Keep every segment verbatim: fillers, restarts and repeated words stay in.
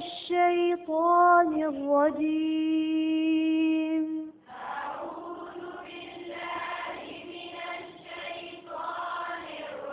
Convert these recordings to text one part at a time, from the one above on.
الشيطان الرجيم. أعوذ بالله من الشيطان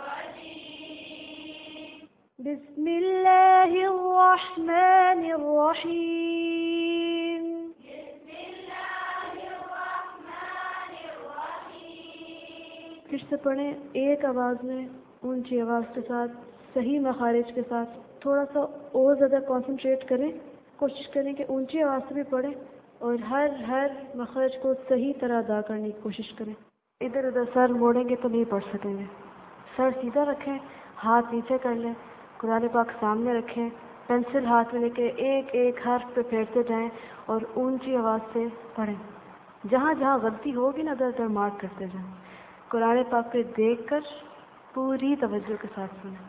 الرجيم. بسم الله الرحمن الرحيم. بسم الله الرحمن الرحيم. फिर से पढ़ें एक आवाज़ में, ऊंची आवाज़ के साथ, सही मखारिज के साथ. थोड़ा सा और ज़्यादा कंसंट्रेट करें, कोशिश करें कि ऊंची आवाज़ से भी पढ़ें और हर हर मखरज को सही तरह अदा करने की कोशिश करें. इधर उधर सर मोड़ेंगे तो नहीं पढ़ सकेंगे. सर सीधा रखें, हाथ नीचे कर लें, कुरान पाक सामने रखें, पेंसिल हाथ में लेके एक एक हर्फ पे फेरते जाएं और ऊंची आवाज़ से पढ़ें. जहाँ जहाँ गलती होगी ना, उधर उधर मार्क करते जाएं. कुरान पाक पे देखकर पूरी तवज्जो के साथ सुनें.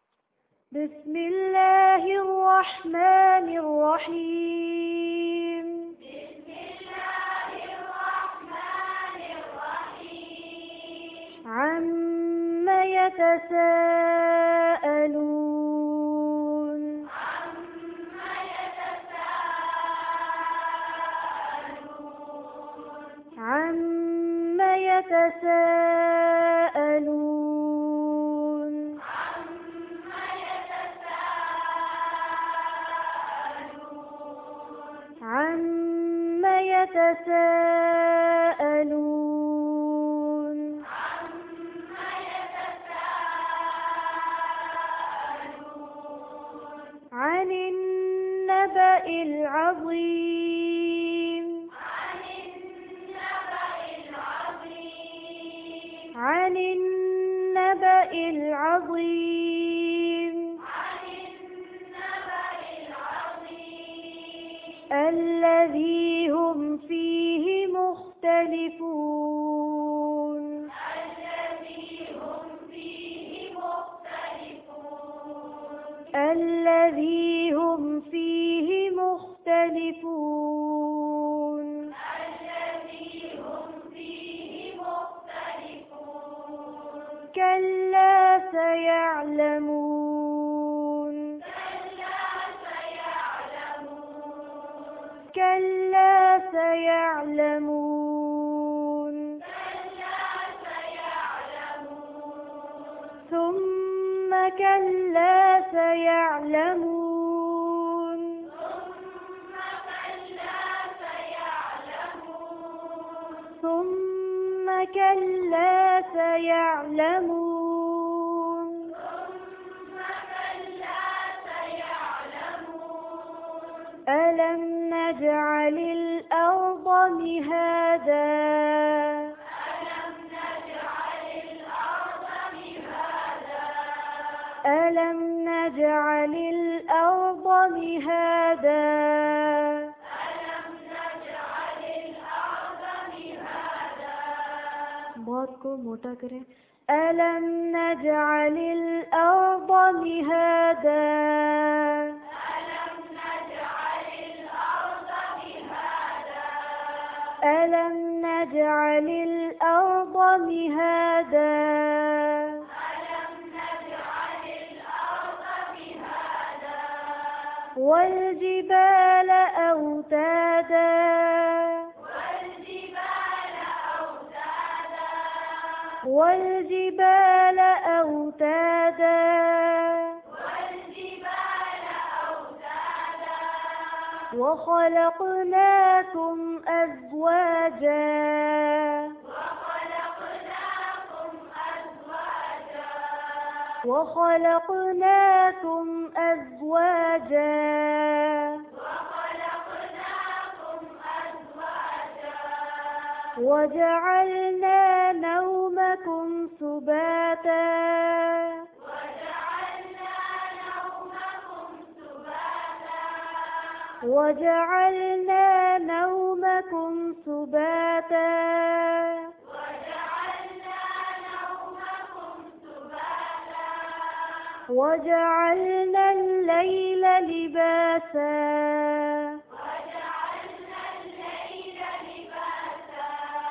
बिस्मिल्लाहिर्रहमानिर्रहीम. बिस्मिल्लाहिर्रहमानिर्रहीम. अम्मा यतसाअलून. अम्मा यतसाअलून. अम्मा यतसाअलून. عما يتساءلون. عما يتساءلون. عن النبأ العظيم. عن النبأ العظيم. عن النبأ العظيم. عن النبأ العظيم. الذي هم فيه مختلفون. الذي هم فيه مختلفون. الذي هم فيه مختلفون. الذي هم فيه مختلفون. كلا سيعلمون. كلا سيعلمون. كلا سيعلمون. كلا سيعلمون. ثم كلا سيعلمون. ثم كلا سيعلمون. ثم كلا سيعلمون. ثم كلا سيعلمون. ألم نجعل الأرض مهادا. ألم نجعل الأرض مهادا. ألم نجعل الأرض مهادا. ألم نجعل الأرض مهادا. बहुत को मोटा करें. ألم نجعل الأرض مهادا. ألم نجعل الأرض مهادا. ألم نجعل الأرض مهادا. ألم نجعل الأرض مهادا. والجبال أوتادا. والجبال أوتادا. والجبال أوتادا. والجبال أوتادا. وخلقناكم أزواجا. وخلقناكم أزواجا. وخلقناكم أزواجا. وخلقناكم أزواجا. وجعلنا نومكم سباتا. وجعلنا نومكم سباتا. وجعلنا نومكم سباتا. وجعلنا نومكم سباتا. وجعلنا الليل لباسا. وجعلنا الليل لباسا.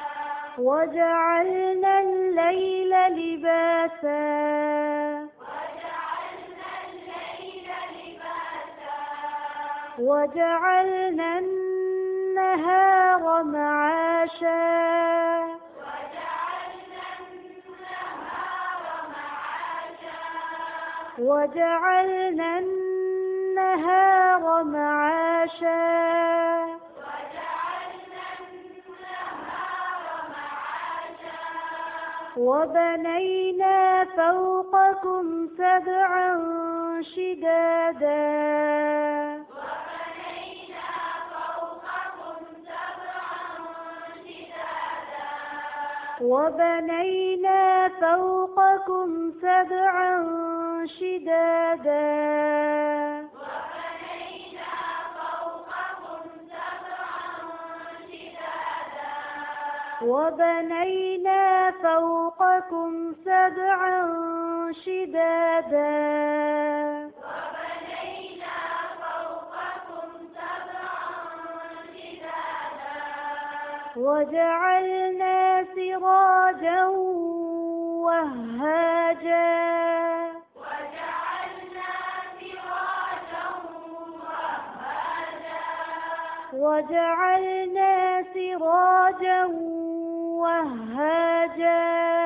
وجعلنا الليل لباسا. وجعلنا الليل لباسا. وجعلنا النهار معاشا وجعلنا النهار معاشا وبنينا فوقكم سبعا شدادا وبنينا فوقكم سبعا شدادا وبنينا فوقكم سبعا شدادا وجعلنا سراجا وهاجا وجعلنا سراجا وهاجا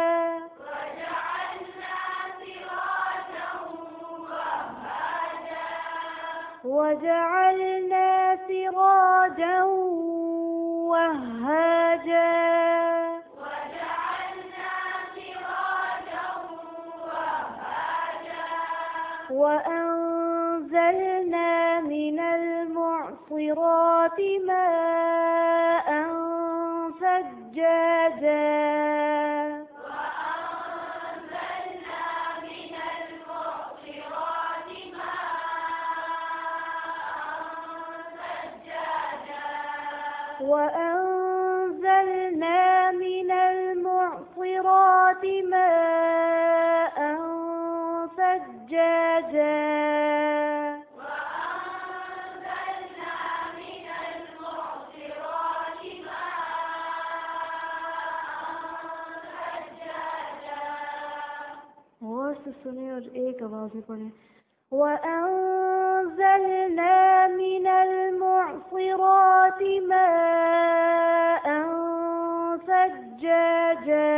وجعلنا سراجا وهاجا وأنزلنا من المعصرات ماء ثجاجا وأنزلنا من المعصرات ماء ثجاجا और से सुने और एक आवाज में पढ़े وأنزلنا من المعصرات ماء ثجاجا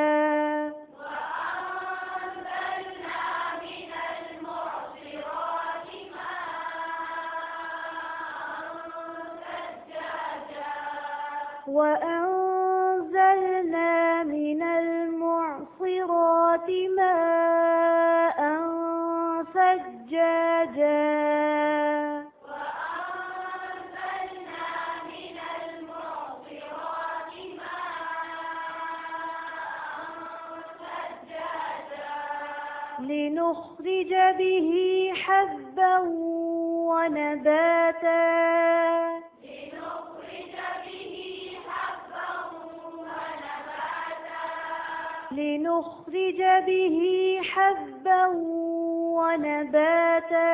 وأنزلنا من المعصرات ماء ثجاجا لنخرج به حبا ونباتا لنخرج به حبا ونباتا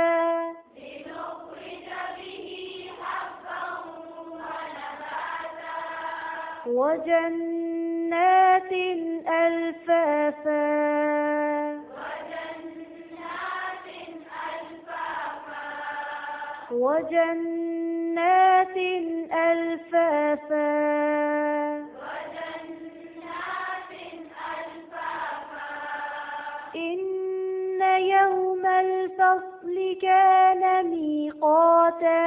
وجنات ألفافا وجنات ألفافا إن يوم الفصل كان ميقاتا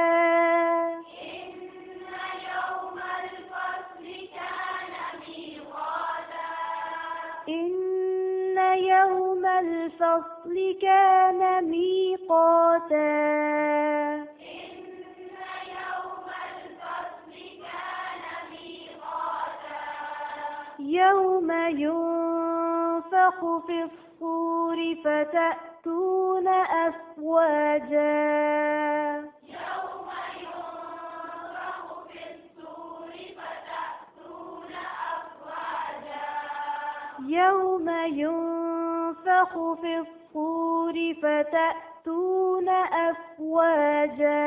إن يوم الفصل كان ميقاتا يوم ينفخ في الصور فتأتون أفواجا يوم ينفخ في الصور فتأتون أفواجا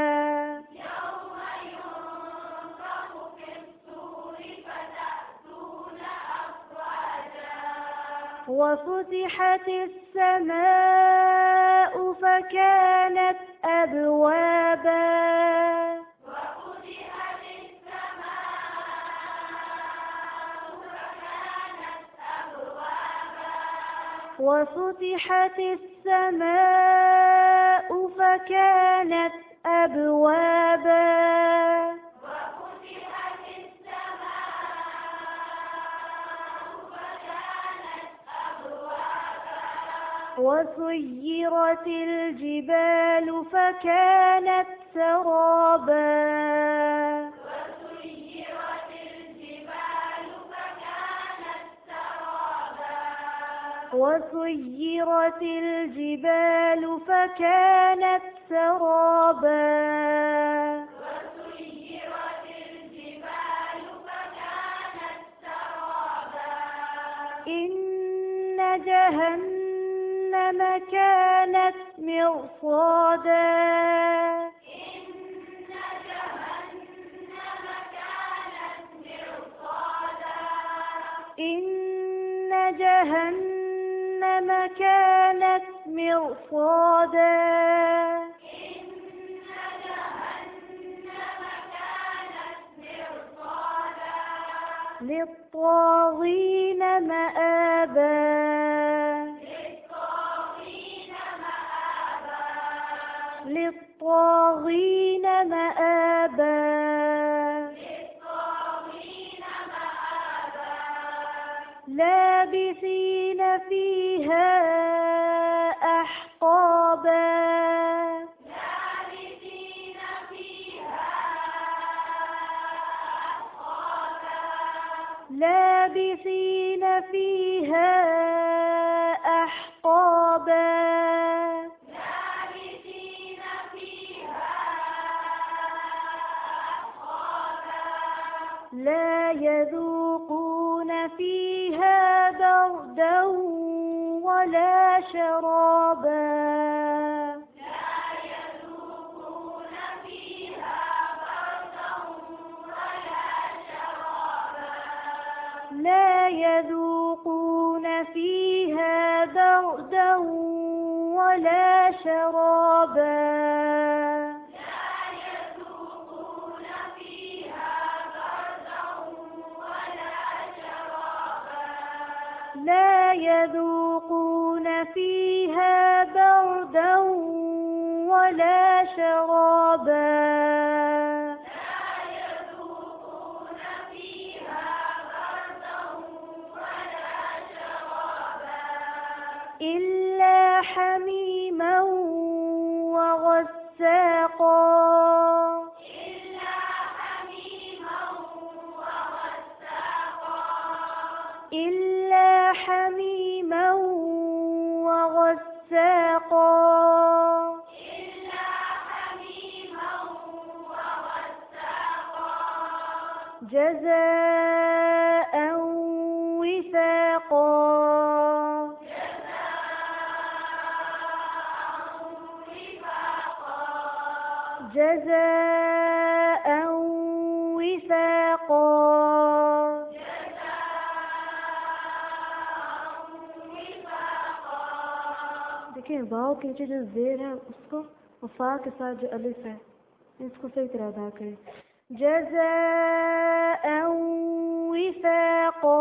وفتحت السماء فكانت أبوابا وفتحت السماء فكانت أبوابا وفتحت السماء فكانت أبوابا وسيرت الجبال فكانت سرابا وسيرت الجبال فكانت سرابا وسيرت الجبال فكانت سرابا وسيرت الجبال فكانت سرابا إن جهنم كانت مرصادا إن جهنم كانت مرصادا إن جهنم كانت مرصادا إن جهنم كانت مرصادا للطاغين مآبا للطاغين مآبا للطاغين مآبا للطاغين مآبا لابثين فيها أحقابا لابثين فيها أحقابا لابثين فيها أحقابا لابثين فيها أحقابا لا يذوقون فيها بردا ولا شرابا لا يذوقون فيها بردا ولا شرابا لا يذوقون فيها بردا ولا شرابا لا يذوقون فيها بردا ولا شرابا لا يذوقون فيها بردا ولا شرابا لا يذوقون فيها بردا ولا شرابا إلا حميما وغساقا إلا حميما وغساقا إلا حميما وغساقا إلا حميما وغساقا جزاء وفاقا جزاء وفاقا देखिए वाव के नीचे जो जेर है उसको और फा के साथ जो अलिफ है इसको सही तरह अदा करें जज़ाअ विफाक़ा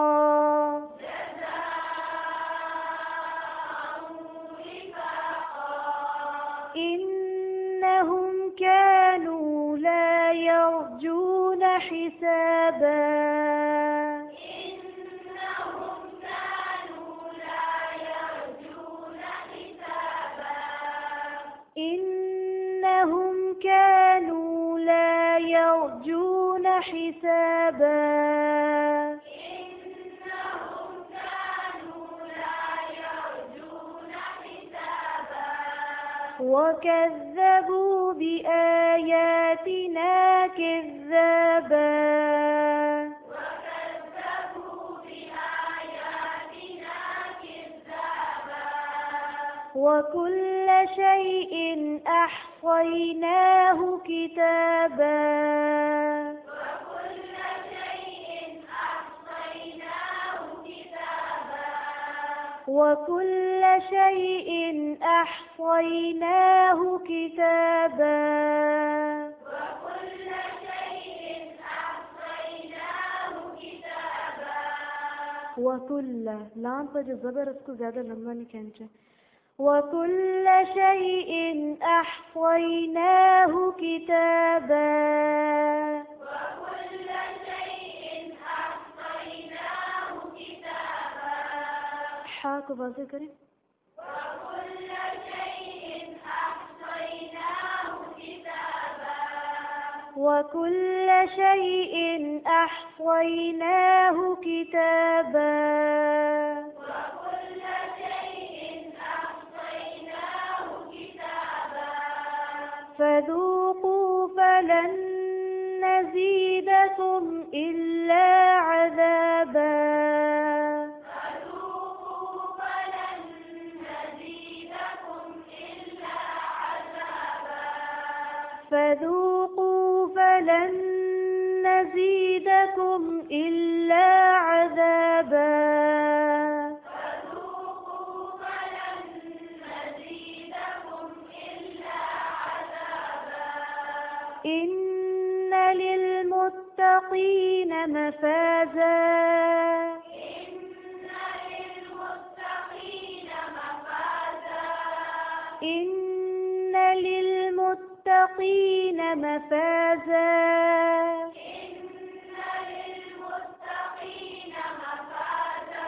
إنهم كانوا لا يرجون حسابا إنهم كانوا لا يرجون حسابا إنهم كانوا لا يرجون حسابا إنهم كانوا لا يرجون حسابا وكذبوا بآياتنا كذابا وكذبوا بآياتنا كذابا وكل شيء أحصيناه كتابا وكل شيء أحصيناه كتابا وكل شيء أحصيناه كتابا وكل شيء أحصيناه كتابا वकुल्ल लाम पर जो ज़बर उसको ज़्यादा लंबा नहीं खींचे। वकुल्ल शैइन अहसैनाहु किताबा وكل شيء أحصيناه كتابا हा को वाज़ेह करें। وكل شيء أحصيناه كتابا وكل شيء أحصيناه كتابا وكل شيء أحصيناه كتابا فذوقوا فلن نزيدكم إلا عذابا فذوقوا فلن نزيدكم إلا عذابا فذوقوا فلن نزيدكم إلا عذابا فذوقوا فلن نزيدكم إلا عذابا إن للمتقين مفازا إن للمتقين مفازا إن للمتقين مفازا إن للمتقين مفازا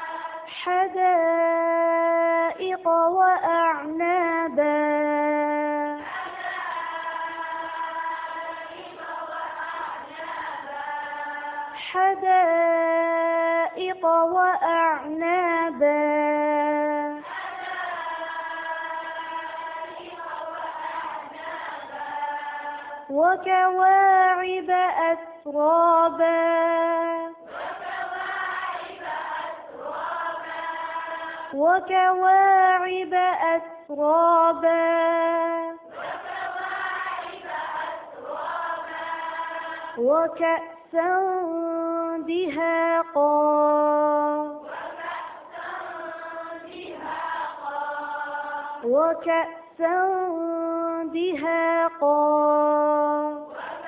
حدائق وأعنابا حدائق وأعنابا وكواعب أترابا وكواعب أترابا وكأسا دهاقا وكأسا دهاقا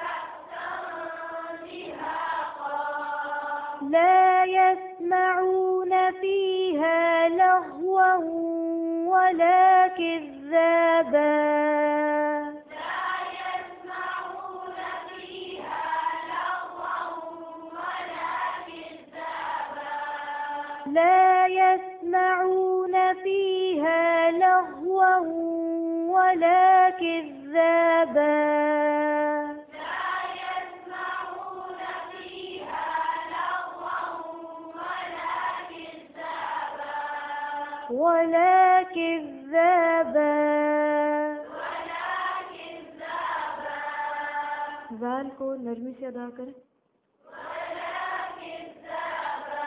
لا يسمعون فيها لغوا ولا كذابا لا يسمعون فيها لغوا ولا كذابا لا يسمعون فيها لغوا ولا كذابا لا يسمعون فيها لغوا ولا كذابا ولا كذابا ولا كذابا ज़ाल को नरमी से अदा करें। ولا كذابا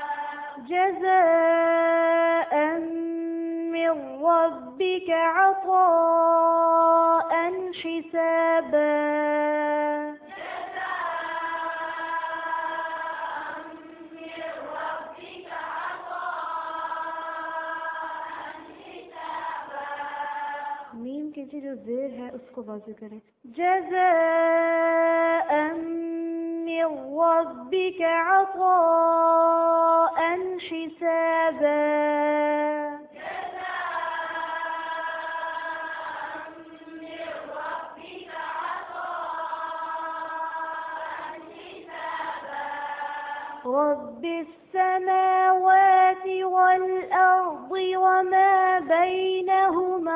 جزاء من ربك عطاء حسابا من ربك عطاء حسابا मीम के नीचे जो जेर है उसको वाज़ेह करें। जज़ाअ من ربك عطاء حسابا من ربك عطاء حسابا رب السماوات والأرض وما بينهما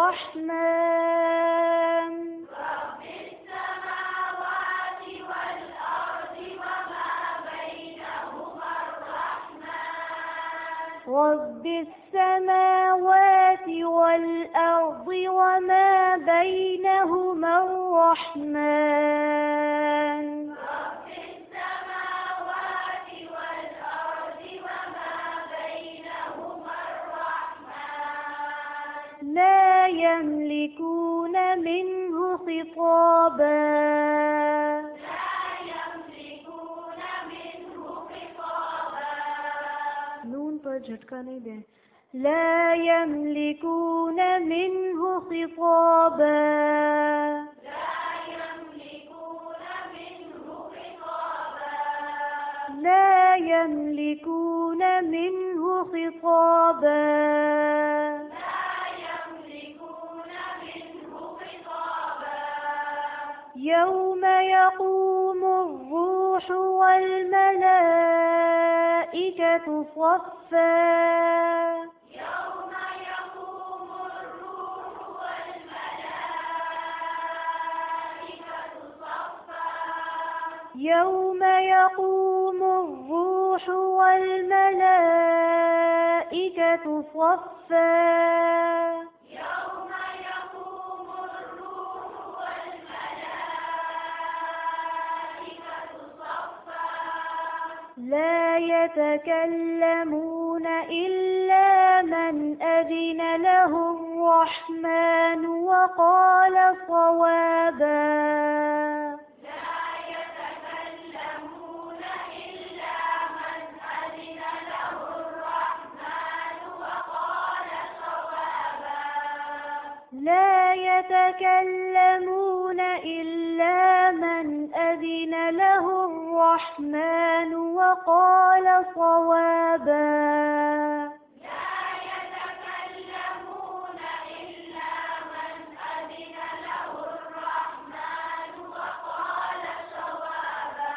الرحمن رب السماوات والأرض وما بينهما الرحمن رب السماوات والأرض وما بينهما الرحمن رب السماوات والأرض وما بينهما الرحمن لا يملكون منه خطابا لا يملكون منه خطابا नून पर झटका नहीं दें। لا يملكون منه خطابا لا يملكون منه خطابا لا يملكون منه خطابا لا يملكون منه خطابا يوم يقوم الروح والملائكة صفا يوم يقوم الروح والملائكة صفا يوم يقوم الروح والملائكة صفا يوم يقوم الروح والملائكة صفا لا يتكلمون إلا من أذن له الرحمن وقال صوابا لا يتكلمون إلا من أذن له الرحمن وقال صوابا لا يتكلمون إلا من أذن له الرحمن وقال صوابا لا يتكلمون إلا من أذن له الرحمن وقال صوابا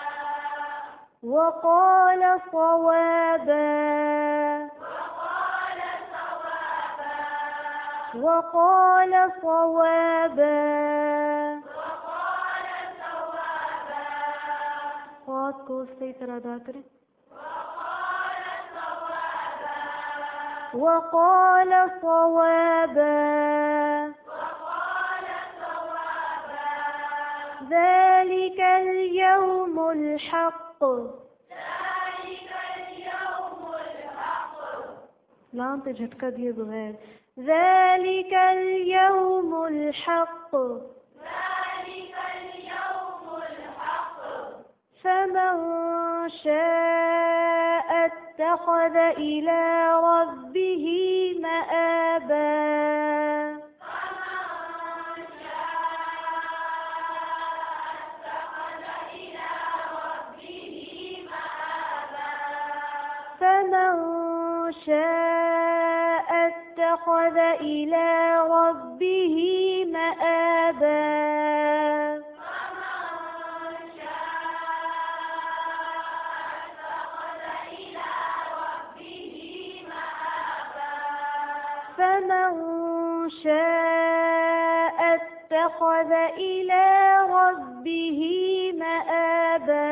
وقال صوابا وقال صوابا وقال صوابا وقال صوابا ख्वाब को सही तरह अदा करें وقال صوابا وقال صوابا وقال صوابا ذلك اليوم الحق ذلك اليوم الحق लाम पे झटका दिए बगैर ذلك اليوم الحق ذلك اليوم الحق فمن شاء اتخذ إلى ربه مآبا فمن شاء اتخذ إلى ربه مآبا فمن شاء اتخذ إلى ربه مآبا فمن شاء اتخذ إلى ربه مآبا فمن شاء اتخذ إلى ربه مآبا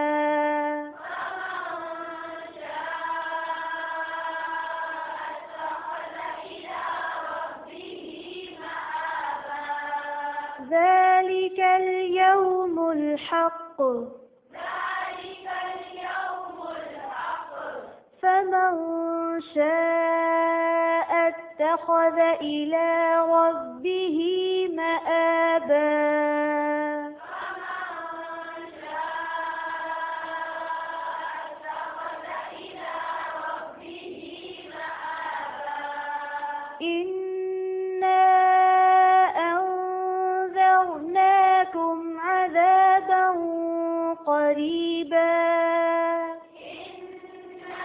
ذلك اليوم الحق ذلك اليوم الحق فمن شاء اتخذ إلى ربه مآبا فمن شاء اتخذ إلى ربه مآبا إنا أنذرناكم عذابا قريبا إنا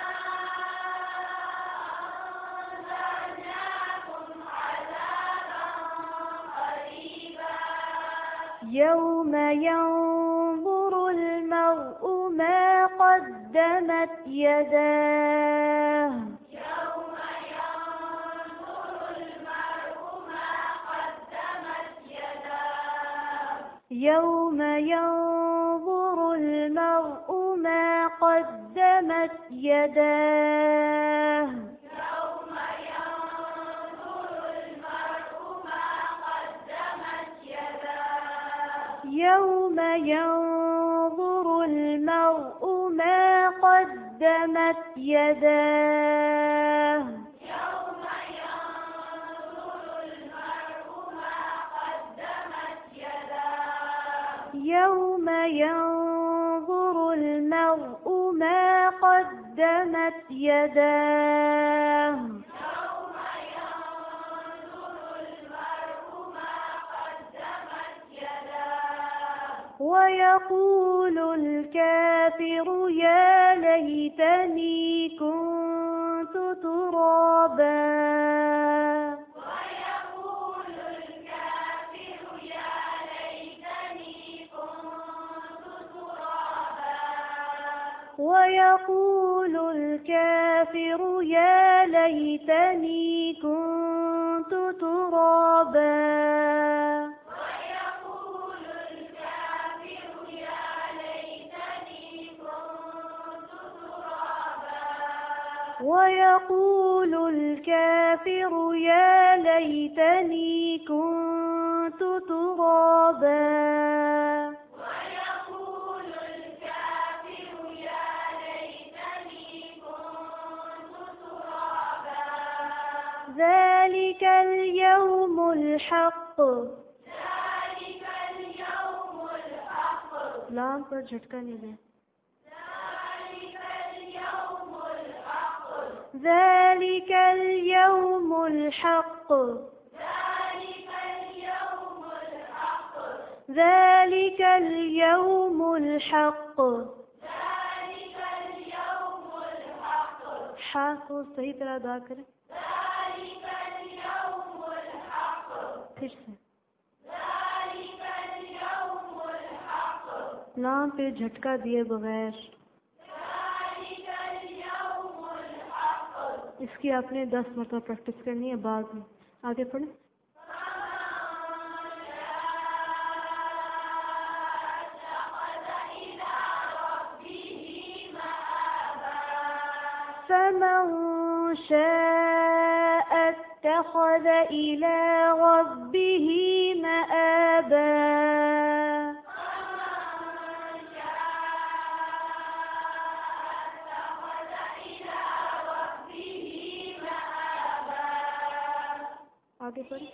أنذرناكم عذابا قريبا يوم ينظر المرء ما قدمت يداه يوم ينظر المرء ما قدمت يداه يوم ينظر المرء ما قدمت يداه يوم ينظر المرء ما قدمت يداه يوم ينظر المرء ما قدمت يداه يوم ينظر المرء ما قدمت يداه يوم ينظر المرء ما قدمت يداه يوم ينظر المرء ما قدمت يداه ويقول الكافر يا ليتني كنت ترابا ويقول الكافر يا ليتني كنت ترابا ويقول الكافر يا ليتني كنت ترابا ويقول الكافر يا ليتني كنت ترابا ويقول الكافر يا ليتني كنت ترابا ويقول الكافر يا ليتني كنت ترابا ذلك اليوم الحق ذلك اليوم الحق لام پر جھٹکا نہیں دیں ذلك اليوم الحق ذلك اليوم الحق ذلك اليوم الحق ذلك اليوم الحق ذلك اليوم الحق حا کو صحیح طرح ادا کریں ذلك اليوم الحق پھر سے ذلك اليوم الحق لام پہ جھٹکا دیے بغیر ذلك اليوم الحق اس کی آپ نے دس مرتبہ پریکٹس کرنی ہے بعد میں آگے پڑھیں فمن شاء اتخذ إلى ربه مآبا آگے پڑھیں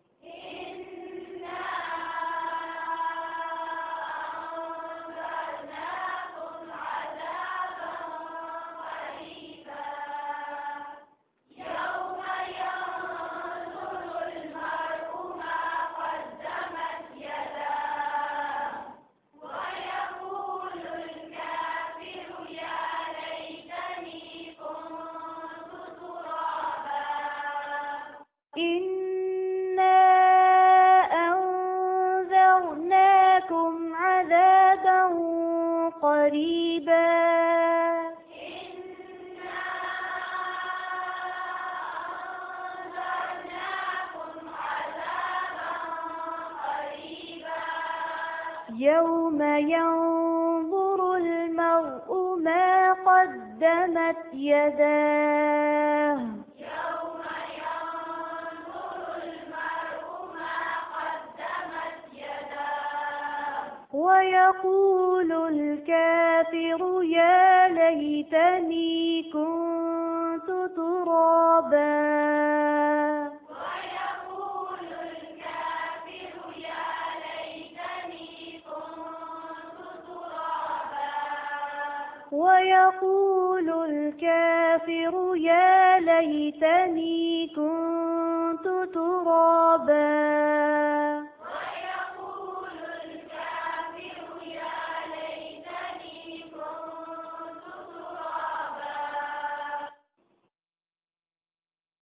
إنا أنذرناكم عذابا قريبا يوم ينظر المرء ما قدمت يداه ويقول الكافر يا ليتني كنت ترابا ويقول الكافر يا ليتني كنت ترابا ويقول الكافر يا ليتني كنت